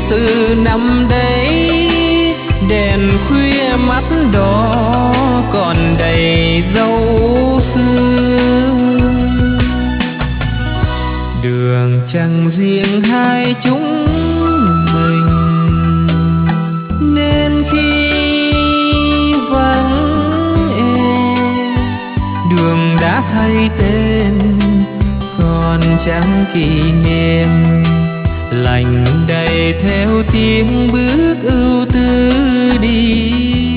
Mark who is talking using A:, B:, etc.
A: từ năm đấy, đèn khuya mắt đỏ còn đầy dấu xưa. Đường chẳng riêng hai chúng mình, nên khi vắng em, đường đã thay tên còn chẳng kỷ niệm, lành đầy theo tiếng bước ưu tư đi.